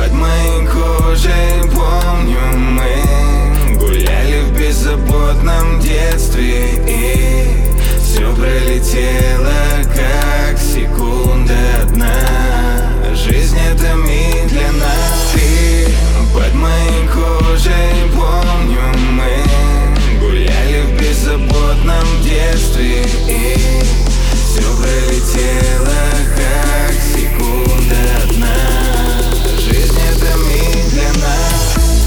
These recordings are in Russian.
Под моей кожей помню, мы гуляли в беззаботном детстве, и все пролетело, как секунда одна. Жизнь — это миг для нас. И под моей кожей помню, мы гуляли в беззаботном детстве, и все пролетело, как секунда одна. Жизнь — это миг для нас.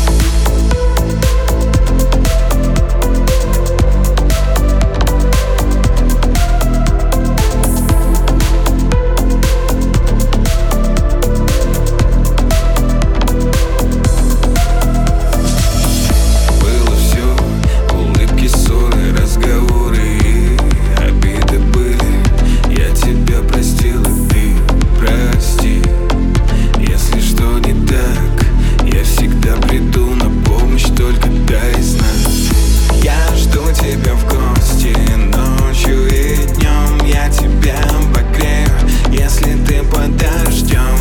Тебя в гости ночью и днем, я тебя обогрею, если ты под дождем.